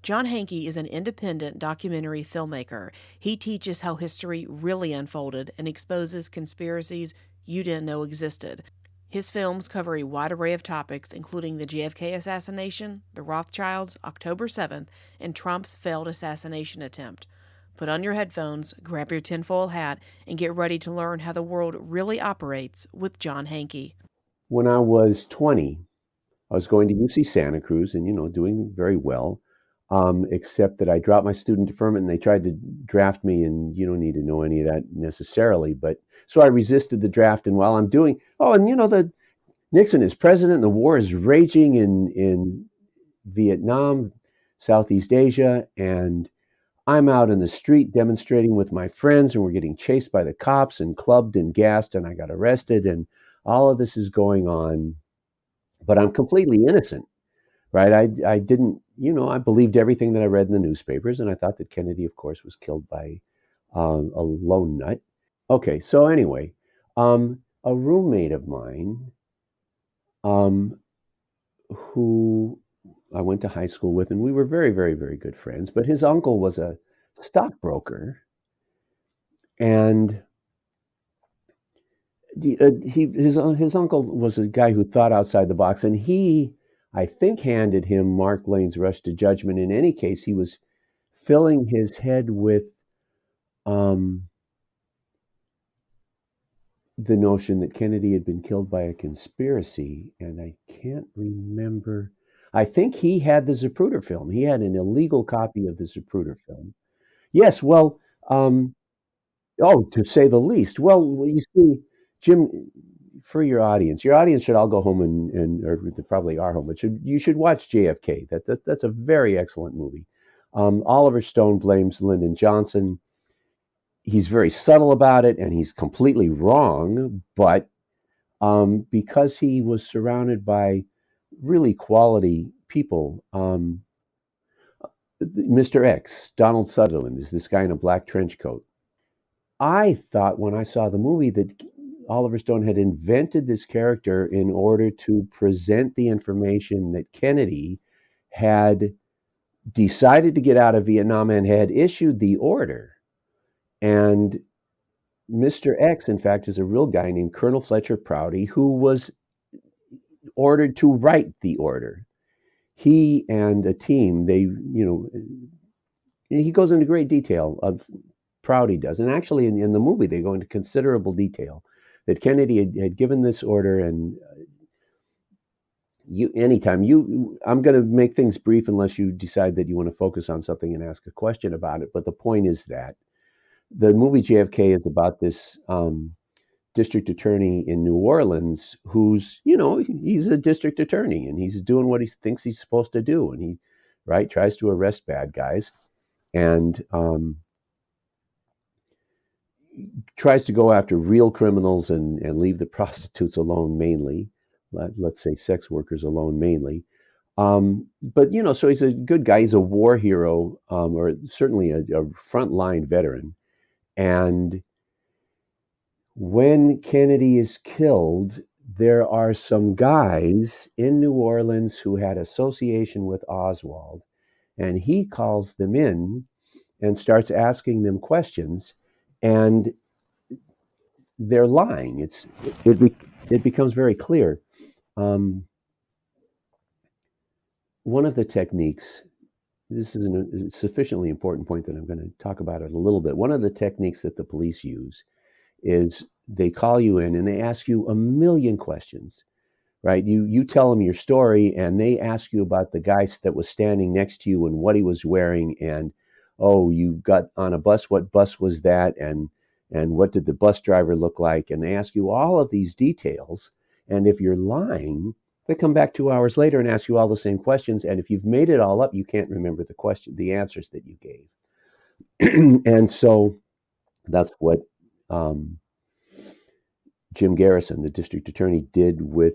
John Hankey is an independent documentary filmmaker. He teaches how history really unfolded and exposes conspiracies you didn't know existed. His films cover a wide array of topics, including the JFK assassination, the Rothschilds, October 7th, and Trump's failed assassination attempt. Put on your headphones, grab your tinfoil hat, and get ready to learn how the world really operates with John Hankey. When I was 20, I was going to UC Santa Cruz and, doing very well, except that I dropped my student deferment and they tried to draft me, and you don't need to know any of that necessarily. But so I resisted the draft. And while I'm doing, the Nixon is president and the war is raging in Vietnam, Southeast Asia, and I'm out in the street demonstrating with my friends, and we're getting chased by the cops and clubbed and gassed, and I got arrested, and all of this is going on, but I'm completely innocent, right? I didn't, I believed everything that I read in the newspapers, and I thought that Kennedy, of course, was killed by a lone nut. Okay, so anyway, a roommate of mine, um, who I went to high school with, and we were very, very, very good friends, but his uncle was a stockbroker, and his uncle was a guy who thought outside the box, and he, I think, handed him Mark Lane's Rush to Judgment. In any case, he was filling his head with um, the notion that Kennedy had been killed by a conspiracy, and I can't remember. I think he had the Zapruder film. He had an illegal copy of the Zapruder film. Yes, well, um, oh, to say the least. Well, you see, Jim, for your audience should all go home and or they probably are home, but you should watch JFK. That's a very excellent movie. Oliver Stone blames Lyndon Johnson. He's very subtle about it, and he's completely wrong. But because he was surrounded by really quality people, Mr. X, Donald Sutherland, is this guy in a black trench coat. I thought when I saw the movie that Oliver Stone had invented this character in order to present the information that Kennedy had decided to get out of Vietnam and had issued the order. And Mr. X, in fact, is a real guy named Colonel Fletcher Prouty, who was ordered to write the order. He and a team, he goes into great detail of Prouty does. And actually, in the movie, they go into considerable detail that Kennedy had given this order. And I'm going to make things brief unless you decide that you want to focus on something and ask a question about it. But the point is that the movie JFK is about this district attorney in New Orleans who's, he's a district attorney and he's doing what he thinks he's supposed to do. And he, right, tries to arrest bad guys. And tries to go after real criminals and leave the prostitutes alone mainly. Let's say sex workers alone mainly. But so he's a good guy. He's a war hero, or certainly a frontline veteran. And when Kennedy is killed, there are some guys in New Orleans who had association with Oswald, and he calls them in and starts asking them questions. And they're lying. It becomes very clear. Um, one of the techniques. This is a sufficiently important point that I'm going to talk about it a little bit. One of the techniques that the police use is they call you in and they ask you a million questions. Right? You tell them your story, and they ask you about the guy that was standing next to you and what he was wearing, and oh, you got on a bus. What bus was that? And what did the bus driver look like? And they ask you all of these details. And if you're lying, they come back 2 hours later and ask you all the same questions. And if you've made it all up, you can't remember the answers that you gave. And so that's what um, Jim Garrison, the district attorney, did with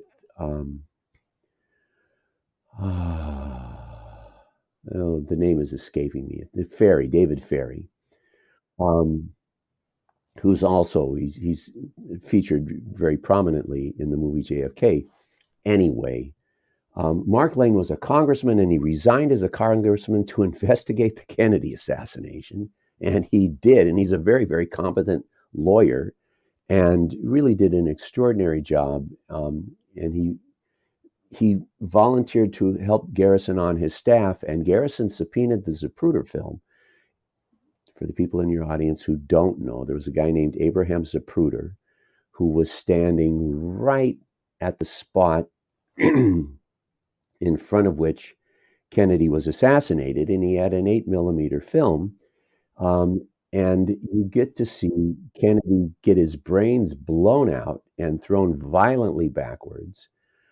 the name is escaping me. David Ferry, um, who's also he's featured very prominently in the movie JFK. Anyway, Mark Lane was a congressman, and he resigned as a congressman to investigate the Kennedy assassination. And he did, and he's a very, very competent lawyer and really did an extraordinary job. And he volunteered to help Garrison on his staff, and Garrison subpoenaed the Zapruder film. For the people in your audience who don't know, there was a guy named Abraham Zapruder who was standing right at the spot in front of which Kennedy was assassinated, and he had an 8 millimeter film. And you get to see Kennedy get his brains blown out and thrown violently backwards.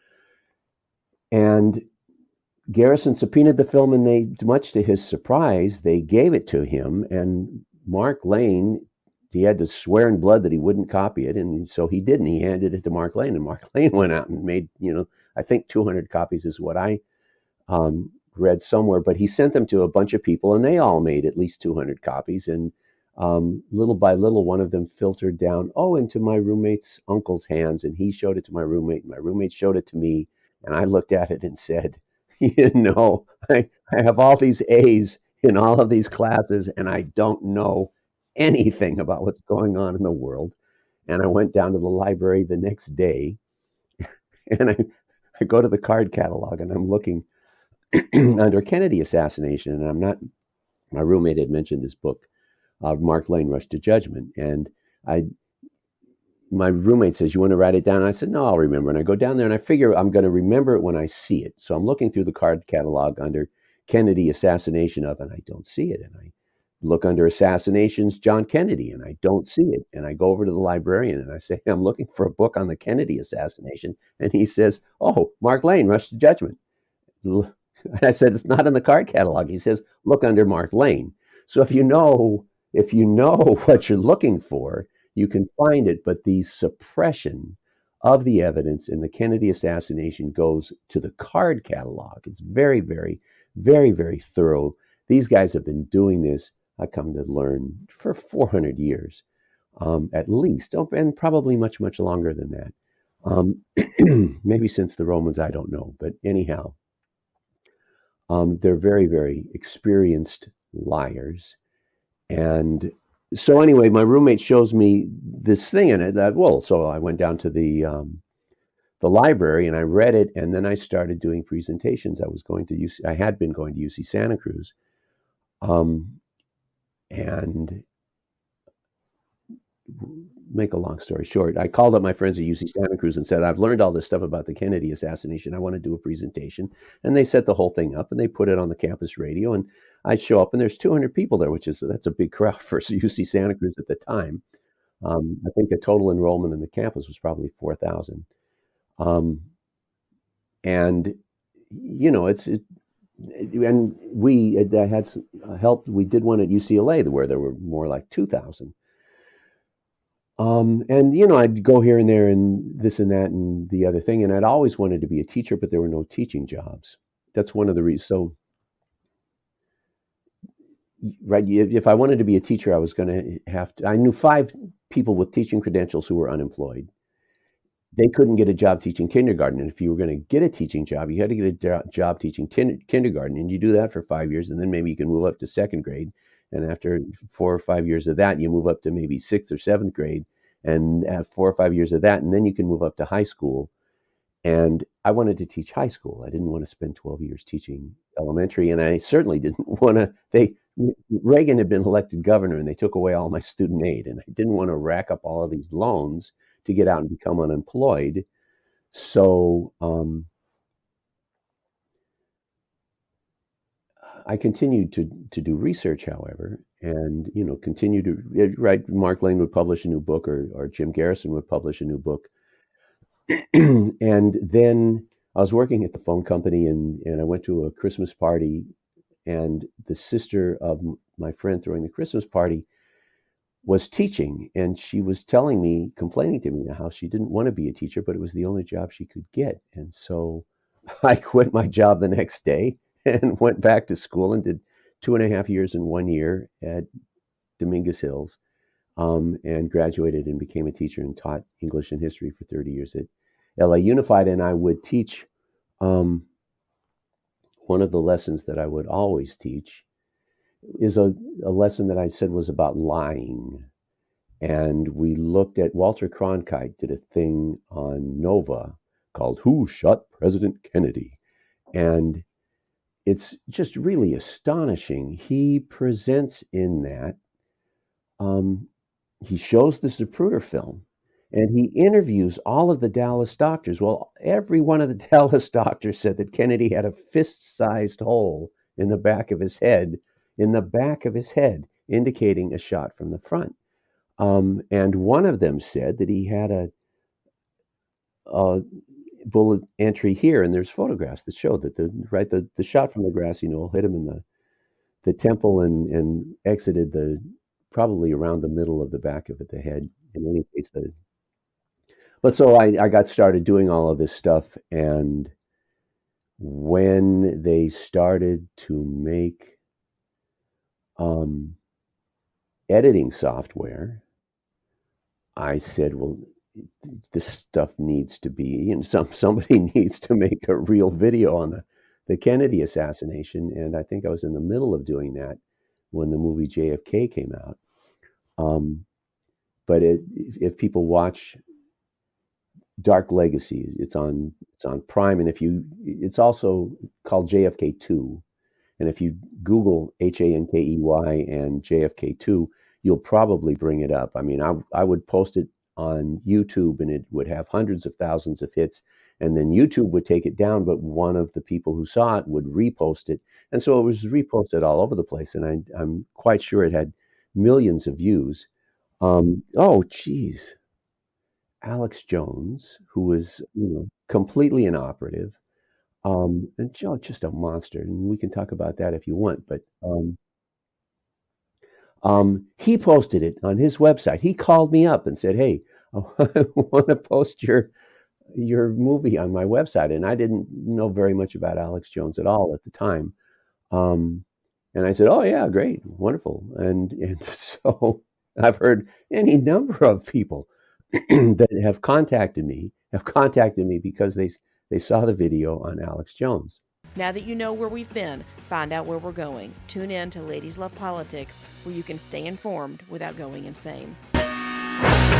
And Garrison subpoenaed the film, and they, much to his surprise, they gave it to him. And Mark Lane, he had to swear in blood that he wouldn't copy it, and so he didn't. He handed it to Mark Lane, and Mark Lane went out and made, I think 200 copies is what I read somewhere. But he sent them to a bunch of people, and they all made at least 200 copies. And little by little, one of them filtered down, into my roommate's uncle's hands, and he showed it to my roommate, and my roommate showed it to me, and I looked at it and said, I have all these A's in all of these classes, and I don't know anything about what's going on in the world. And I went down to the library the next day, and I go to the card catalog, and I'm looking under Kennedy assassination, and my roommate had mentioned this book, Mark Lane, Rush to Judgment. And my roommate says, "You want to write it down?" And I said, "No, I'll remember." And I go down there, and I figure I'm going to remember it when I see it. So I'm looking through the card catalog under Kennedy assassination of, and I don't see it. And I look under assassinations, John Kennedy, and I don't see it. And I go over to the librarian, and I say, "I'm looking for a book on the Kennedy assassination." And he says, "Oh, Mark Lane, Rush to Judgment." And I said, "It's not in the card catalog." He says, "Look under Mark Lane." So if you know what you're looking for, you can find it. But the suppression of the evidence in the Kennedy assassination goes to the card catalog. It's very, very, very, very thorough. These guys have been doing this, I come to learn, for 400 years, at least, and probably much, much longer than that. Maybe since the Romans, I don't know. But anyhow, they're very, very experienced liars. And so anyway, my roommate shows me this thing in it. So I went down to the library, and I read it, and then I started doing presentations. I had been going to UC Santa Cruz, and make a long story short, I called up my friends at UC Santa Cruz and said, "I've learned all this stuff about the Kennedy assassination. I want to do a presentation." And they set the whole thing up, and they put it on the campus radio. And I show up, and there's 200 people there, that's a big crowd for UC Santa Cruz at the time. I think the total enrollment in the campus was probably 4,000. And and we had helped. We did one at UCLA where there were more like 2,000. And I'd go here and there and this and that and the other thing, and I'd always wanted to be a teacher, but there were no teaching jobs. That's one of the reasons. So, right, if I wanted to be a teacher, I was going to have to. I knew 5 people with teaching credentials who were unemployed. They couldn't get a job teaching kindergarten, and if you were going to get a teaching job, you had to get a job teaching kindergarten, and you do that for 5 years, and then maybe you can move up to second grade. And after 4 or 5 years of that, you move up to maybe 6th or 7th grade, and at 4 or 5 years of that, and then you can move up to high school. And I wanted to teach high school. I didn't want to spend 12 years teaching elementary, and I certainly didn't want to. Reagan had been elected governor, and they took away all my student aid, and I didn't want to rack up all of these loans to get out and become unemployed. So I continued to do research, however, and continue to write. Mark Lane would publish a new book, or Jim Garrison would publish a new book. And then I was working at the phone company, and I went to a Christmas party, and the sister of my friend throwing the Christmas party was teaching, and she was complaining to me how she didn't want to be a teacher, but it was the only job she could get. And so I quit my job the next day and went back to school and did 2.5 years and 1 year at Dominguez Hills, and graduated and became a teacher and taught English and history for 30 years at LA Unified. And I would teach Um, one of the lessons that I would always teach is a lesson that I said was about lying. And we looked at Walter Cronkite did a thing on Nova called Who Shot President Kennedy? And it's just really astonishing. He presents in that, um, he shows the Zapruder film and he interviews all of the Dallas doctors. Well, every one of the Dallas doctors said that Kennedy had a fist sized hole in the back of his head, indicating a shot from the front. And one of them said that he had a bullet entry here, and there's photographs that show that the shot from the grassy knoll hit him in the temple and exited probably around the middle of the back of the head. In any case, but so I got started doing all of this stuff, and when they started to make um, editing software, I said, well, this stuff needs to be, and somebody needs to make a real video on the Kennedy assassination. And I think I was in the middle of doing that when the movie JFK came out. But if people watch Dark Legacy, it's on Prime, and it's also called JFK 2. And if you Google Hankey and JFK 2, you'll probably bring it up. I mean, I would post it on YouTube and it would have hundreds of thousands of hits. And then YouTube would take it down, but one of the people who saw it would repost it. And so it was reposted all over the place. And I'm quite sure it had millions of views. Oh, geez. Alex Jones, who was, completely inoperative, and just a monster. And we can talk about that if you want. But he posted it on his website. He called me up and said, "Hey, I want to post your movie on my website." And I didn't know very much about Alex Jones at all at the time. And I said, "Oh yeah, great, wonderful." And so I've heard any number of people that have contacted me because they saw the video on Alex Jones. Now that you know where we've been, find out where we're going. Tune in to Ladies Love Politics, where you can stay informed without going insane.